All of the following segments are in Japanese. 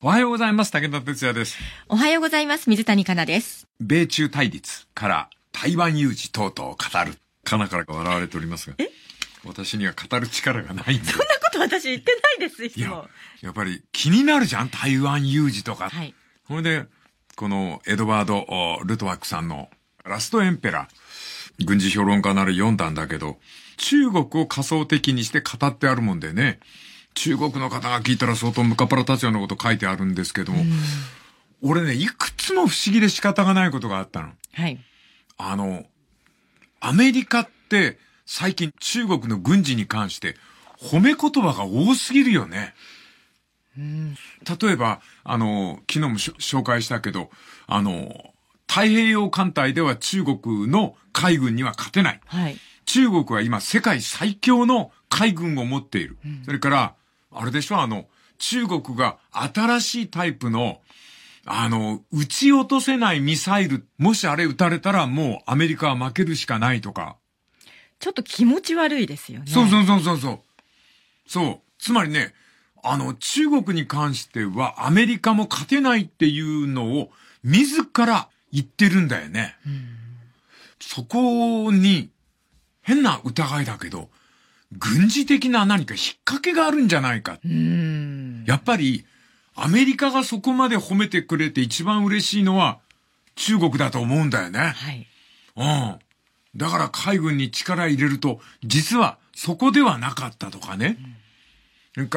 おはようございます。武田哲也です。 おはようございます。水谷香奈です。 米中対立から台湾有事等々を語る。香奈から笑われておりますが。私には語る力がないんで。 そんなこと私言ってないです。 いや、やっぱり気になるじゃん。台湾有事とか。 はい。 それで、このエドワード・ルトワックさんのラストエンペラー、軍事評論家なる読んだんだけど、中国を仮想的にして語ってあるもんでね。中国の方が聞いたら相当ムカパラ立つようなこと書いてあるんですけども、俺ね、いくつも不思議で仕方がないことがあったの。 はい。 アメリカって最近中国の軍事に関して褒め言葉が多すぎるよね。例えば、昨日も紹介したけど、太平洋艦隊では中国の海軍には勝てない。 はい。 中国は今世界最強の海軍を持っている。それから、あれでしょ、中国が新しいタイプの、撃ち落とせないミサイル、もしあれ撃たれたらもうアメリカは負けるしかないとか。 ちょっと気持ち悪いですよね。 そう。そう。つまりね、中国に関してはアメリカも勝てないっていうのを自ら言ってるんだよね。そこに変な疑いだけど、軍事的な何か引っ掛けがあるんじゃないか。やっぱりアメリカがそこまで褒めてくれて一番嬉しいのは中国だと思うんだよね。 はい。 だから海軍に力入れると、実はそこではなかったとかね。それから、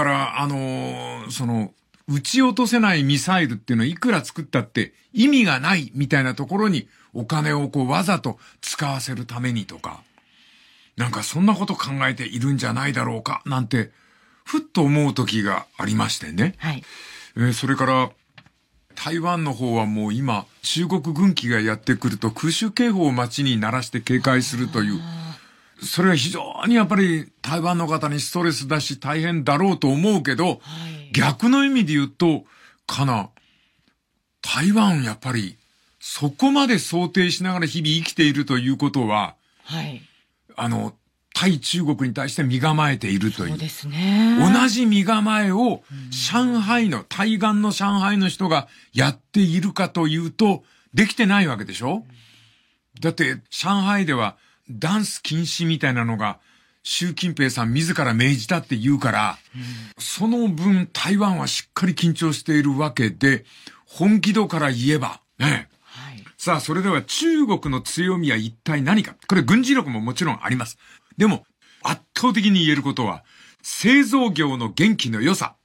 撃ち落とせないミサイルっていうのはいくら作ったって意味がないみたいなところにお金をわざと使わせるためにとか、なんかそんなこと考えているんじゃないだろうかなんて、ふっと思う時がありましてね。 はい。 それから、台湾の方はもう今、中国軍機がやってくると空襲警報を街に鳴らして警戒するという、それは非常にやっぱり台湾の方にストレスだし大変だろうと思うけど、逆の意味で言うと、台湾やっぱりそこまで想定しながら日々生きているということは、 はい。 対中国に対して身構えているという。 そうですね。 同じ身構えを対岸の上海の人がやっているかというと、できてないわけでしょ？だって、上海ではダンス禁止みたいなのが、習近平さん自ら命じたって言うから、その分台湾はしっかり緊張しているわけで、本気度から言えば、ね。 はい。 さあ、それでは中国の強みは一体何か？これ軍事力ももちろんあります。でも、圧倒的に言えることは、製造業の元気の良さ。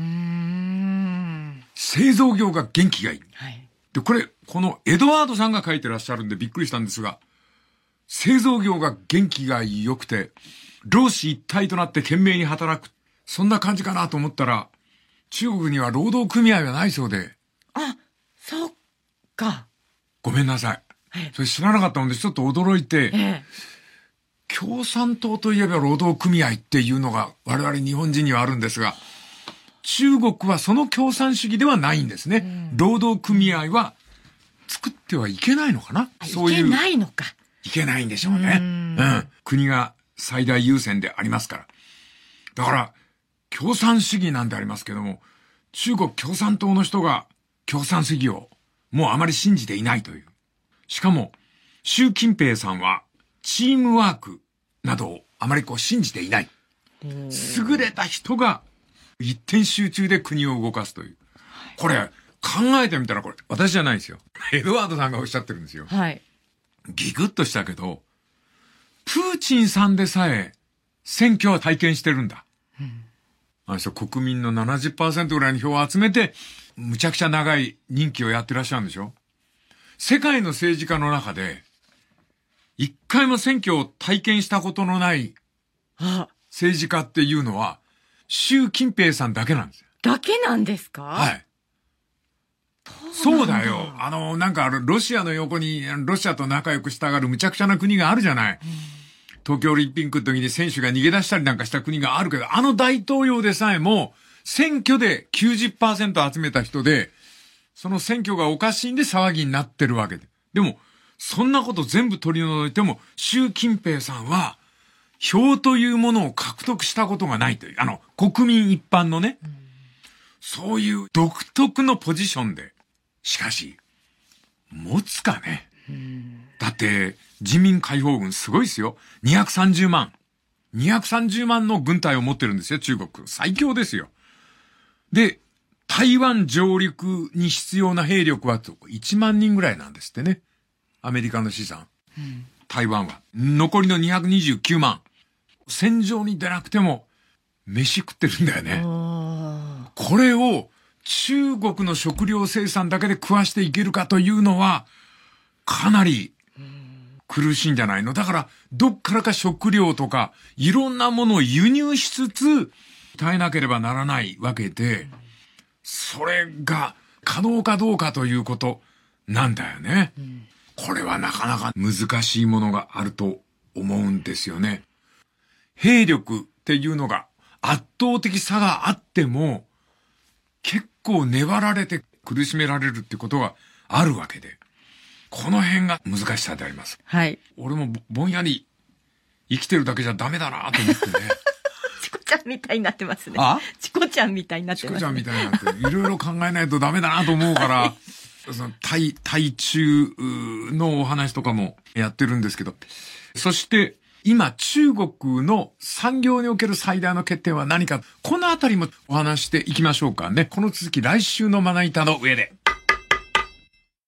製造業が元気がいい。 はい。 で、このエドワードさんが書いてらっしゃるんでびっくりしたんですが、製造業が元気が良くて、労使一体となって懸命に働く。そんな感じかなと思ったら、中国には労働組合はないそうで。 あ、そっか。 ごめんなさい。それ知らなかったのでちょっと驚いて、共産党といえば労働組合っていうのが我々日本人にはあるんですが、中国はその共産主義ではないんですね。労働組合は作ってはいけないのかな？そういう。 いけないのか。 いけないんでしょうね。国が最大優先でありますから。だから、共産主義なんでありますけども、中国共産党の人が共産主義をもうあまり信じていないという。しかも、習近平さんはチームワークなどをあまり信じていない。優れた人が一点集中で国を動かすという。これ、考えてみたら私じゃないですよ。エドワードさんがおっしゃってるんですよ。 はい。 ギクッとしたけど、プーチンさんでさえ選挙は体験してるんだ。国民の 70% ぐらいの票を集めて、むちゃくちゃ長い任期をやってらっしゃるんでしょ？世界の政治家の中で、一回も選挙を体験したことのない政治家っていうのは、習近平さんだけなんですよ。 だけなんですか？ はい。そうだよ。ロシアの横に、ロシアと仲良くしたがるむちゃくちゃな国があるじゃない。東京オリンピックの時に選手が逃げ出したりなんかした国があるけど、大統領でさえも、選挙で 90% 集めた人で、その選挙がおかしいんで騒ぎになってるわけで。でも、そんなこと全部取り除いても、習近平さんは、票というものを獲得したことがないという。国民一般のね。 そういう独特のポジションで。しかし、持つかね。だって、人民解放軍すごいですよ。230万。230万の軍隊を持ってるんですよ、中国。最強ですよ。で、台湾上陸に必要な兵力は1万人ぐらいなんですってね。アメリカの試算。台湾は。残りの229万。戦場に出なくても、飯食ってるんだよね。これを中国の食料生産だけで食わしていけるかというのは、かなり苦しいんじゃないの。だから、どっからか食料とか、いろんなものを輸入しつつ、耐えなければならないわけで、それが可能かどうかということなんだよね。これはなかなか難しいものがあると思うんですよね。兵力っていうのが圧倒的差があっても、結構粘られて苦しめられるってことがあるわけで、この辺が難しさであります。 はい。 俺もぼんやり生きてるだけじゃダメだなと思ってね。 チコちゃんみたいになってますね。 あ？ チコちゃんみたいになってますね。 チコちゃんみたいになって、いろいろ考えないとダメだなと思うから、その対中のお話とかもやってるんですけど、そして今中国の産業における最大の欠点は何か、このあたりもお話していきましょうかね。この続き来週のまな板の上で。